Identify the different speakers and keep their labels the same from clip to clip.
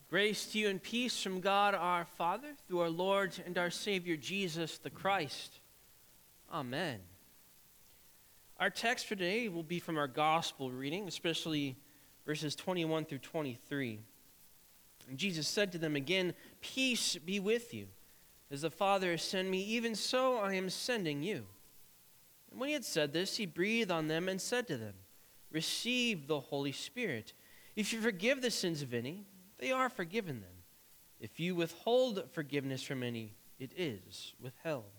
Speaker 1: Grace to you and peace from God our Father, through our Lord and our Savior Jesus the Christ. Amen. Our text for today will be from our gospel reading, especially verses 21 through 23. And Jesus said to them again, "Peace be with you. As the Father has sent me, even so I am sending you." And when he had said this, he breathed on them and said to them, "Receive the Holy Spirit. If you forgive the sins of any, they are forgiven them. If you withhold forgiveness from any, it is withheld."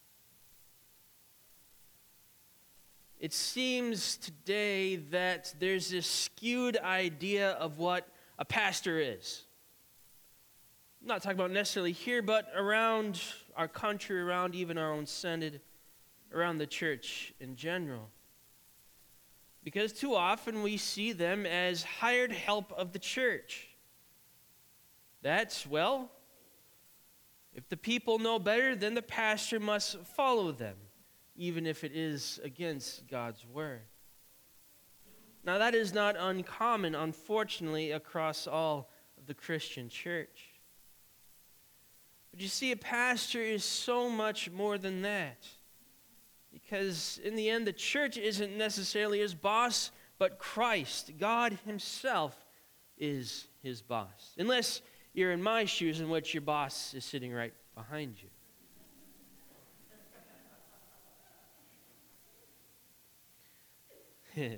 Speaker 1: It seems today that there's this skewed idea of what a pastor is. I'm not talking about necessarily here, but around our country, around even our own synod, around the church in general. Because too often we see them as hired help of the church. That's, well, if the people know better, then the pastor must follow them, even if it is against God's word. Now, that is not uncommon, unfortunately, across all of the Christian church. But you see, a pastor is so much more than that. Because in the end, the church isn't necessarily his boss, but Christ. God himself is his boss. Unless you're in my shoes, in which your boss is sitting right behind you.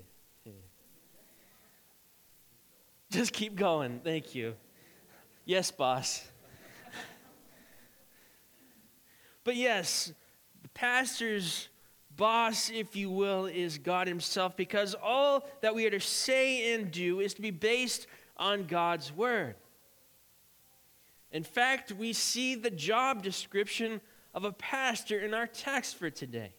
Speaker 1: Just keep going. Thank you. Yes, boss. But yes, the pastor's boss, if you will, is God himself, because all that we are to say and do is to be based on God's word. In fact, we see the job description of a pastor in our text for today.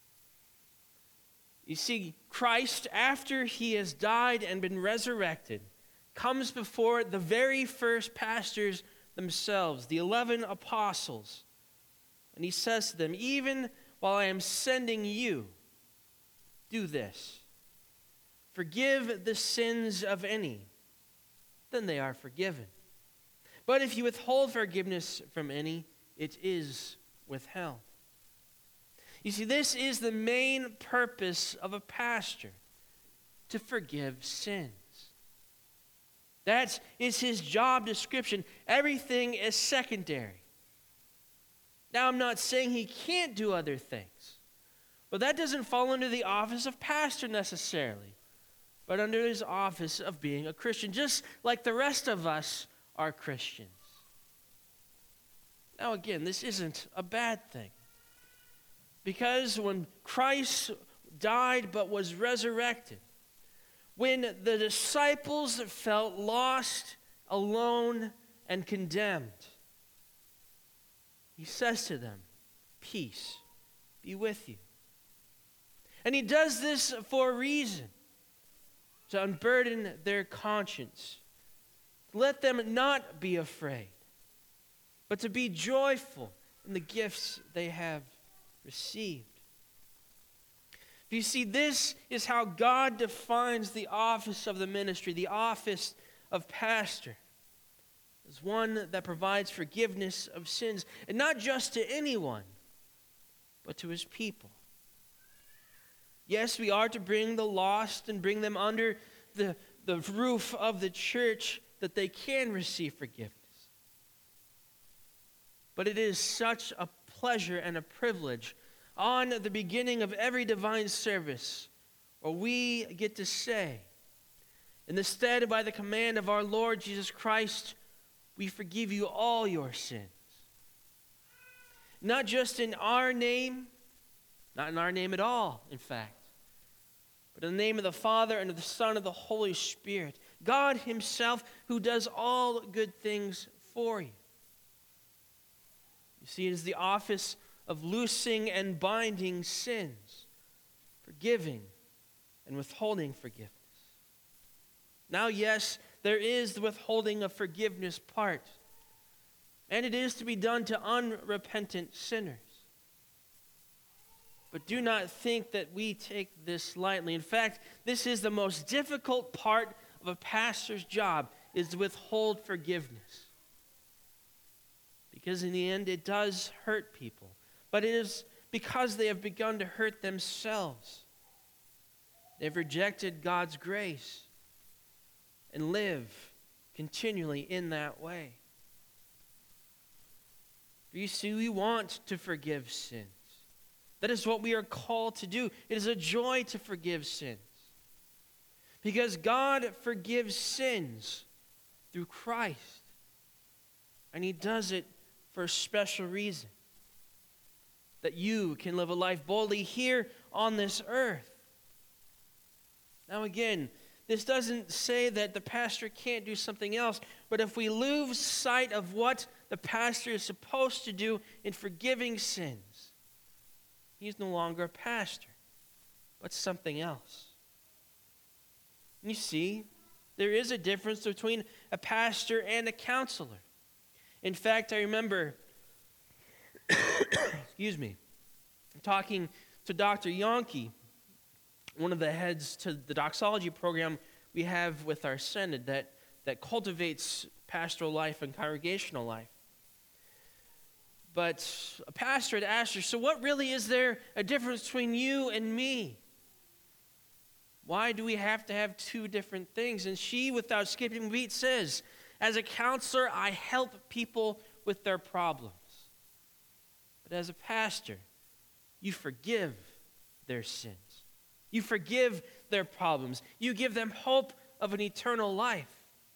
Speaker 1: You see, Christ, after he has died and been resurrected, comes before the very first pastors themselves, the 11 apostles. And he says to them, "Even while I am sending you, do this. Forgive the sins of any, then they are forgiven. But if you withhold forgiveness from any, it is withheld." You see, this is the main purpose of a pastor, to forgive sins. That is his job description. Everything is secondary. Now, I'm not saying he can't do other things, but that doesn't fall under the office of pastor necessarily, but under his office of being a Christian, just like the rest of us are Christians. Now again, this isn't a bad thing. Because when Christ died but was resurrected, when the disciples felt lost, alone, and condemned, he says to them, "Peace be with you." And he does this for a reason, to unburden their conscience. Let them not be afraid, but to be joyful in the gifts they have received. You see, this is how God defines the office of the ministry, the office of pastor, as one that provides forgiveness of sins, and not just to anyone, but to his people. Yes, we are to bring the lost and bring them under the roof of the church, that they can receive forgiveness. But it is such a pleasure and a privilege on the beginning of every divine service, where we get to say, in the stead by the command of our Lord Jesus Christ, we forgive you all your sins. Not just in our name, not in our name at all, in fact, but in the name of the Father and of the Son and of the Holy Spirit, God himself, who does all good things for you. You see, it is the office of loosing and binding sins, forgiving and withholding forgiveness. Now, yes, there is the withholding of forgiveness part, and it is to be done to unrepentant sinners. But do not think that we take this lightly. In fact, this is the most difficult part of a pastor's job, is to withhold forgiveness. Because in the end, it does hurt people. But it is because they have begun to hurt themselves. They've rejected God's grace and live continually in that way. You see, we want to forgive sins. That is what we are called to do. It is a joy to forgive sins. Because God forgives sins through Christ. And He does it for a special reason. That you can live a life boldly here on this earth. Now again, this doesn't say that the pastor can't do something else, but if we lose sight of what the pastor is supposed to do in forgiving sins, he's no longer a pastor, but something else. You see, there is a difference between a pastor and a counselor. In fact, I remember, talking to Dr. Yonke, one of the heads to the doxology program we have with our synod that cultivates pastoral life and congregational life. But a pastor had asked her, so what really is there a difference between you and me? Why do we have to have two different things? And she, without skipping a beat, says, as a counselor, I help people with their problems. But as a pastor, you forgive their sins. You forgive their problems. You give them hope of an eternal life.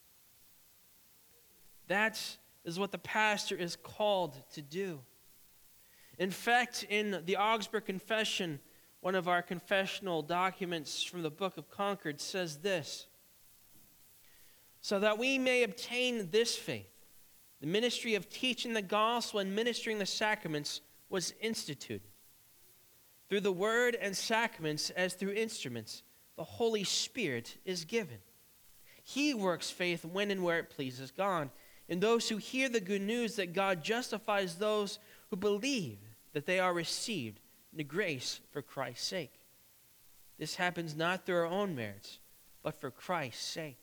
Speaker 1: That is what the pastor is called to do. In fact, in the Augsburg Confession, one of our confessional documents from the Book of Concord says this: so that we may obtain this faith, the ministry of teaching the gospel and ministering the sacraments was instituted. Through the word and sacraments, as through instruments, the Holy Spirit is given. He works faith when and where it pleases God. And those who hear the good news that God justifies those who believe that they are received the grace for Christ's sake. This happens not through our own merits, but for Christ's sake.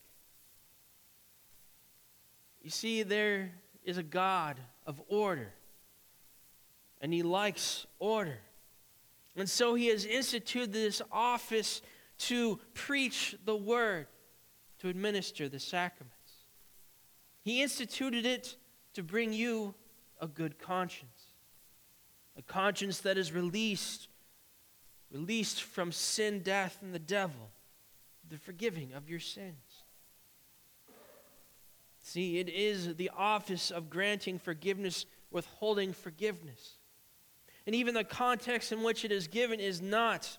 Speaker 1: You see, there is a God of order, and He likes order. And so He has instituted this office to preach the word, to administer the sacraments. He instituted it to bring you a good conscience, a conscience that is released from sin, death, and the devil, the forgiving of your sins. See, it is the office of granting forgiveness, withholding forgiveness. And even the context in which it is given is not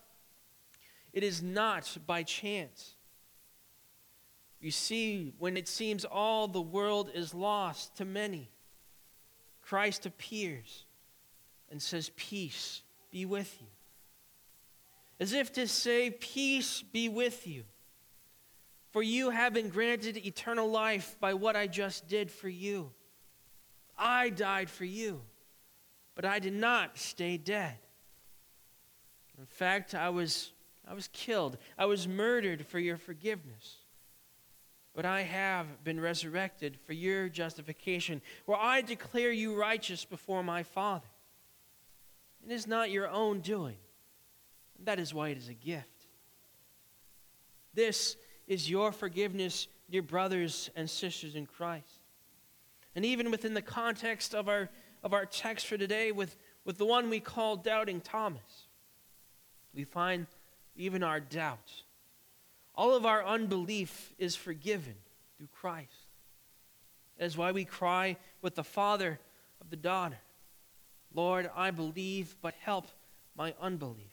Speaker 1: by chance. You see, when it seems all the world is lost to many, Christ appears and says, peace be with you. As if to say, peace be with you. For you have been granted eternal life by what I just did for you. I died for you, but I did not stay dead. In fact, I was killed. I was murdered for your forgiveness. But I have been resurrected for your justification, where I declare you righteous before my Father. It is not your own doing. That is why it is a gift. This is your forgiveness, dear brothers and sisters in Christ. And even within the context of our text for today, with the one we call Doubting Thomas, we find even our doubt. All of our unbelief is forgiven through Christ. That is why we cry with the father of the daughter, Lord, I believe, but help my unbelief.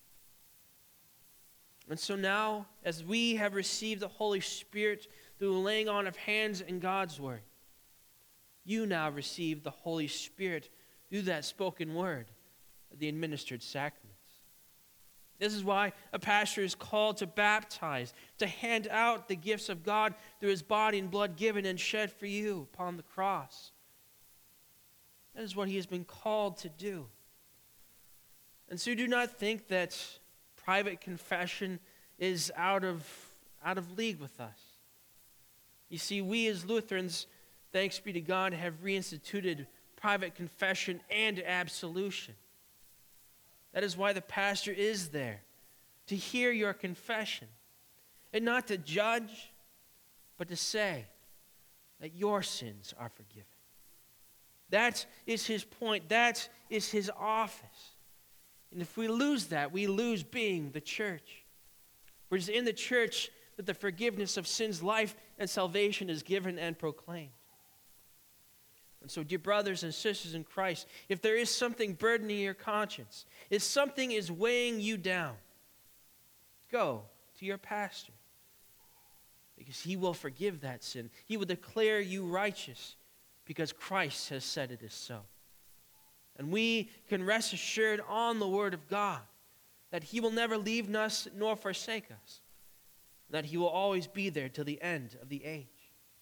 Speaker 1: And so now, as we have received the Holy Spirit through the laying on of hands in God's word, you now receive the Holy Spirit through that spoken word of the administered sacraments. This is why a pastor is called to baptize, to hand out the gifts of God through His body and blood given and shed for you upon the cross. That is what he has been called to do. And so do not think that private confession is out of league with us. You see, we as Lutherans, thanks be to God, have reinstituted private confession and absolution. That is why the pastor is there, to hear your confession, and not to judge, but to say that your sins are forgiven. That is his point. That is his office. And if we lose that, we lose being the church. For it is in the church that the forgiveness of sins, life, and salvation is given and proclaimed. And so, dear brothers and sisters in Christ, if there is something burdening your conscience, if something is weighing you down, go to your pastor, because he will forgive that sin. He will declare you righteous, because Christ has said it is so. And we can rest assured on the word of God that he will never leave us nor forsake us, that he will always be there till the end of the age.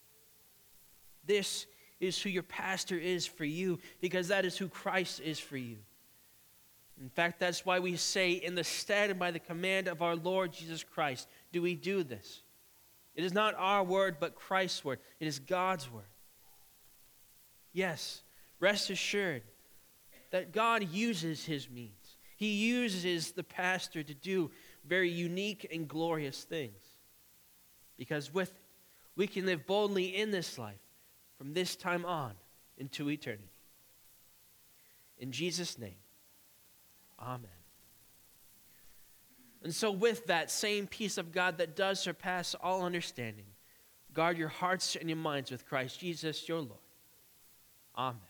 Speaker 1: This is who your pastor is for you, because that is who Christ is for you. In fact, that's why we say, in the stead and by the command of our Lord Jesus Christ, do we do this. It is not our word, but Christ's word. It is God's word. Yes, rest assured that God uses his means. He uses the pastor to do very unique and glorious things. Because with it, we can live boldly in this life from this time on into eternity. In Jesus' name, amen. And so with that same peace of God that does surpass all understanding, guard your hearts and your minds with Christ Jesus your Lord. Amen.